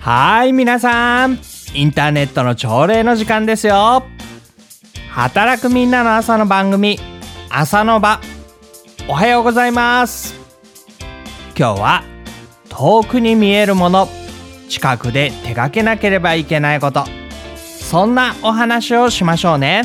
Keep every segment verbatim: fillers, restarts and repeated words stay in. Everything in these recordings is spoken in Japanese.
はい、皆さん、インターネットの朝礼の時間ですよ。働くみんなの朝の番組、朝の場。おはようございます。今日は遠くに見えるもの、近くで手がけなければいけないこと、そんなお話をしましょうね。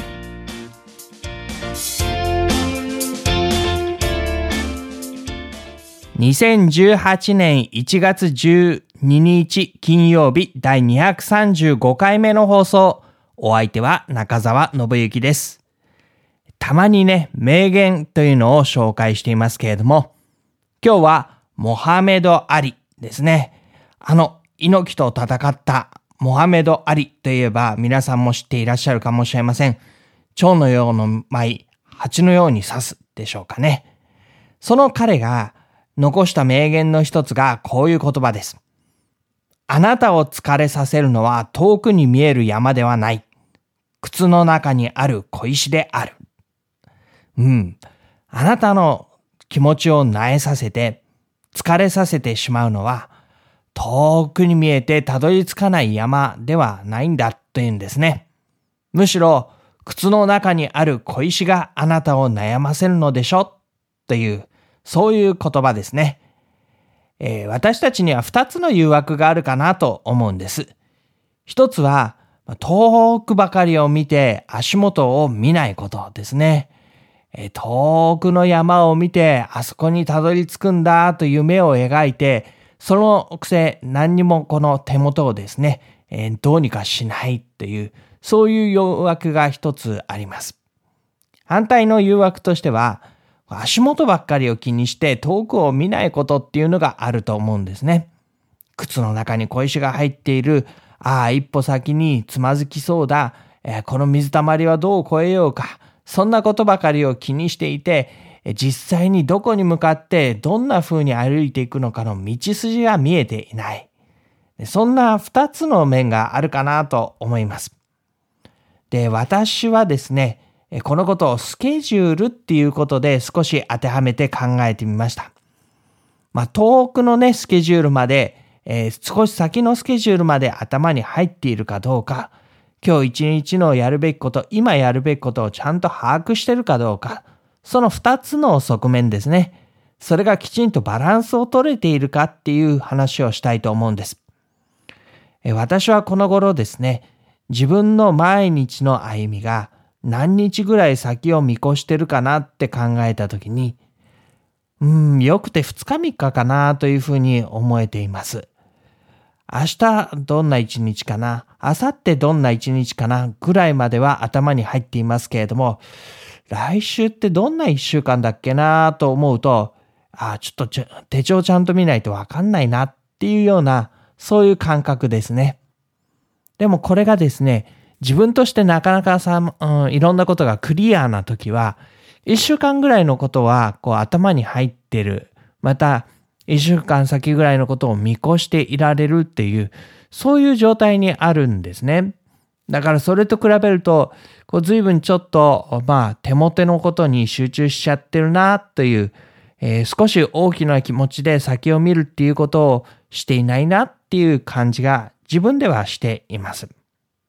にせんじゅうはちねんいちがつじゅうににち金曜日だいにひゃくさんじゅうごかいめの放送。お相手は中澤信之です。たまにね、名言というのを紹介していますけれども、今日はモハメド・アリですね。あの猪木と戦ったモハメド・アリといえば皆さんも知っていらっしゃるかもしれません。蝶のような舞、蜂のように刺すでしょうかね。その彼が残した名言の一つがこういう言葉です。あなたを疲れさせるのは遠くに見える山ではない。靴の中にある小石である。うん。あなたの気持ちを萎えさせて、疲れさせてしまうのは、遠くに見えてたどり着かない山ではないんだというんですね。むしろ、靴の中にある小石があなたを悩ませるのでしょという、そういう言葉ですね。えー、私たちには二つの誘惑があるかなと思うんです。一つは、遠くばかりを見て足元を見ないことですね。えー、遠くの山を見てあそこにたどり着くんだと夢を描いて、そのくせ何にもこの手元をですね、えー、どうにかしないという、そういう誘惑が一つあります。反対の誘惑としては、足元ばっかりを気にして遠くを見ないことっていうのがあると思うんですね。靴の中に小石が入っている。ああ、一歩先につまずきそうだ。えー、この水たまりはどう越えようか。そんなことばかりを気にしていて、えー、実際にどこに向かってどんな風に歩いていくのかの道筋が見えていない。そんな二つの面があるかなと思います。で、私はですね、このことをスケジュールっていうことで少し当てはめて考えてみました。まあ、遠くのね、スケジュールまで、えー、少し先のスケジュールまで頭に入っているかどうか、今日一日のやるべきこと、今やるべきことをちゃんと把握しているかどうか、その二つの側面ですね。それがきちんとバランスを取れているかっていう話をしたいと思うんです。えー、私はこの頃ですね、自分の毎日の歩みが何日ぐらい先を見越してるかなって考えたときに、うーん、よくてふつかみっかかなというふうに思えています。明日どんな一日かな、明後日どんな一日かなぐらいまでは頭に入っていますけれども、来週ってどんな一週間だっけなと思うと、ああ、ちょっとちょ手帳ちゃんと見ないとわかんないなっていうような、そういう感覚ですね。でもこれがですね、自分としてなかなかさ、うん、いろんなことがクリアな時は、一週間ぐらいのことはこう頭に入ってる。また、一週間先ぐらいのことを見越していられるっていう、そういう状態にあるんですね。だからそれと比べると、こう随分ちょっと、まあ、手元のことに集中しちゃってるなという、えー、少し大きな気持ちで先を見るっていうことをしていないなっていう感じが自分ではしています。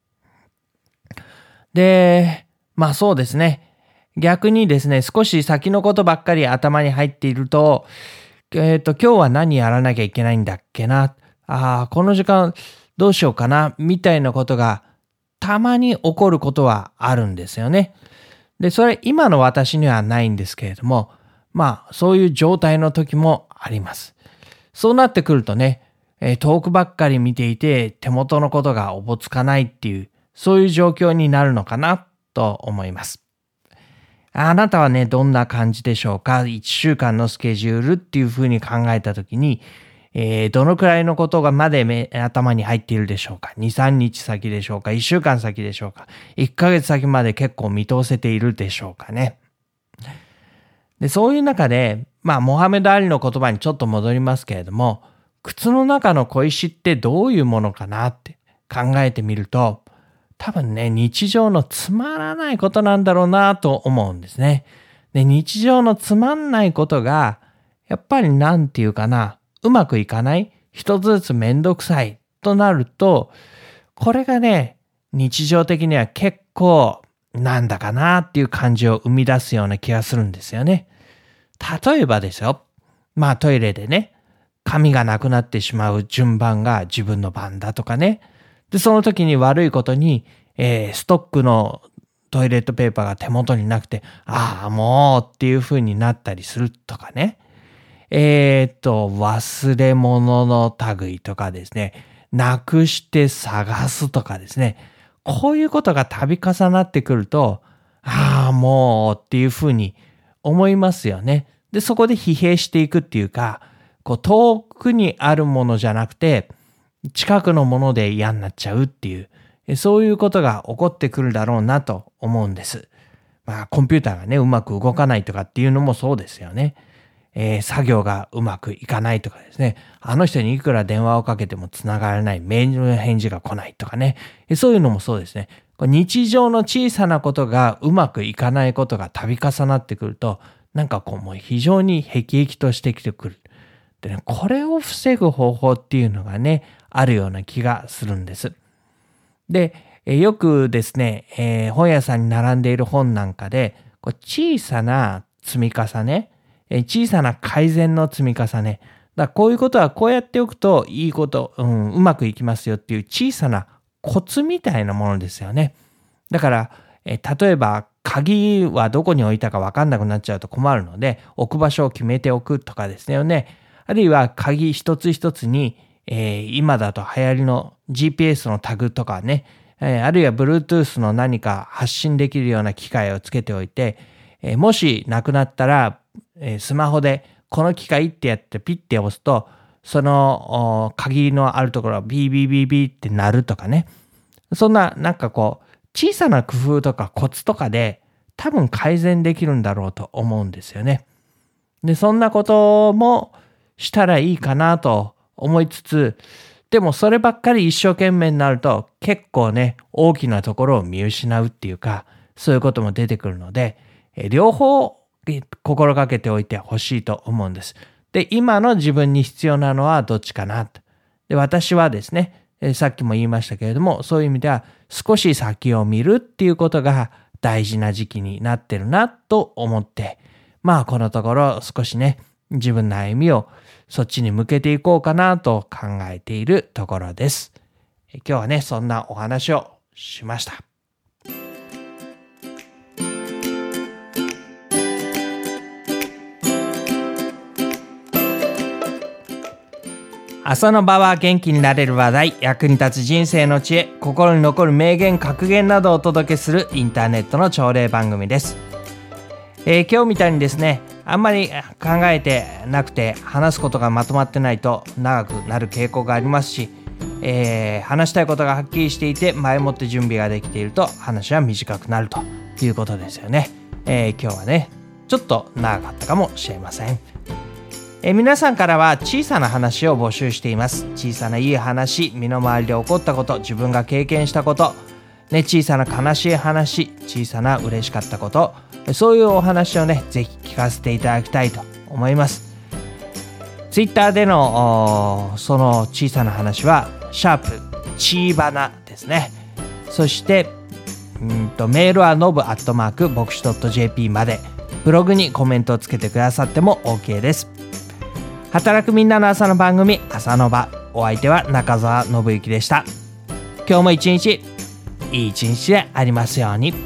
で、まあそうですね。逆にですね、少し先のことばっかり頭に入っていると、えっと、今日は何やらなきゃいけないんだっけな。ああ、この時間どうしようかな、みたいなことがたまに起こることはあるんですよね。で、それ今の私にはないんですけれども、まあそういう状態の時もあります。そうなってくるとね、えー、遠くばっかり見ていて手元のことがおぼつかないっていう、そういう状況になるのかなと思います。あなたはね、どんな感じでしょうか？いっしゅうかんのスケジュールっていうふうに考えたときに、えー、どのくらいのことがまで目頭に入っているでしょうか？に、さんにち先でしょうか？いっしゅうかん先でしょうか？いっかげつ先まで結構見通せているでしょうかね。で、そういう中で、まあ、モハメド・アリの言葉にちょっと戻りますけれども、靴の中の小石ってどういうものかなって考えてみると、多分ね、日常のつまらないことなんだろうなと思うんですね。で、日常のつまんないことが、やっぱりなんていうかな、うまくいかない、一つずつめんどくさいととなると、これがね、日常的には結構なんだかなっていう感じを生み出すような気がするんですよね。例えばですよ。まあトイレでね、紙がなくなってしまう順番が自分の番だとかね。で、その時に悪いことに、えー、ストックのトイレットペーパーが手元になくて、ああ、もうっていう風になったりするとかね。えっと、忘れ物の類とかですね。なくして探すとかですね。こういうことが度重なってくると、ああ、もうっていう風に思いますよね。で、そこで疲弊していくっていうか、こう遠くにあるものじゃなくて、近くのもので嫌になっちゃうっていう、そういうことが起こってくるだろうなと思うんです。まあ、コンピューターがね、うまく動かないとかっていうのもそうですよね。えー、作業がうまくいかないとかですね。あの人にいくら電話をかけても繋がらない、メールの返事が来ないとかね。そういうのもそうですね。日常の小さなことがうまくいかないことが度重なってくると、なんかこうもう非常に辟易としてきてくる。でね、これを防ぐ方法っていうのがね、あるような気がするんです。で、よくですね、えー、本屋さんに並んでいる本なんかで、こう小さな積み重ね、えー、小さな改善の積み重ね、だからこういうことはこうやっておくといいこと、うん、うまくいきますよっていう小さなコツみたいなものですよね。だから、えー、例えば鍵はどこに置いたか分かんなくなっちゃうと困るので、置く場所を決めておくとかですよね。あるいは鍵一つ一つに、えー、今だと流行りの ジーピーエス のタグとかね、えー、あるいは Bluetooth の何か発信できるような機械をつけておいて、えー、もしなくなったら、えー、スマホでこの機械ってやってピッて押すと、その鍵のあるところはビービービービーって鳴るとかね。そんななんかこう小さな工夫とかコツとかで多分改善できるんだろうと思うんですよね。で、そんなこともしたらいいかなと思いつつ、でもそればっかり一生懸命になると結構ね、大きなところを見失うっていうか、そういうことも出てくるので、両方心がけておいてほしいと思うんです。で、今の自分に必要なのはどっちかなと。で、私はですね、さっきも言いましたけれども、そういう意味では少し先を見るっていうことが大事な時期になってるなと思って、まあこのところ少しね、自分の歩みをそっちに向けていこうかなと考えているところです。今日はね、そんなお話をしました。朝の場は元気になれる話題、役に立つ人生の知恵、心に残る名言格言などをお届けするインターネットの朝礼番組です。えー、今日みたいにですね、あんまり考えてなくて話すことがまとまってないと長くなる傾向がありますし、えー、話したいことがはっきりしていて前もって準備ができていると話は短くなるということですよね。えー、今日はね、ちょっと長かったかもしれません。えー、皆さんからは小さな話を募集しています。小さないい話、身の回りで起こったこと、自分が経験したこと、ね、小さな悲しい話、小さな嬉しかったこと、そういうお話をね、ぜひ聞かせていただきたいと思います。ツイッターでのその小さな話はシャープチーバナですね。そしてうんとメールはノブアットマークボクシドット ジェーピー まで、ブログにコメントをつけてくださっても OK です。働くみんなの朝の番組、朝の場、お相手は中澤信之でした。今日も一日いい一日でありますように。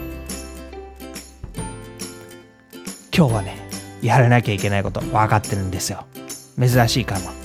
今日はね、やらなきゃいけないこと分かってるんですよ。珍しいかも。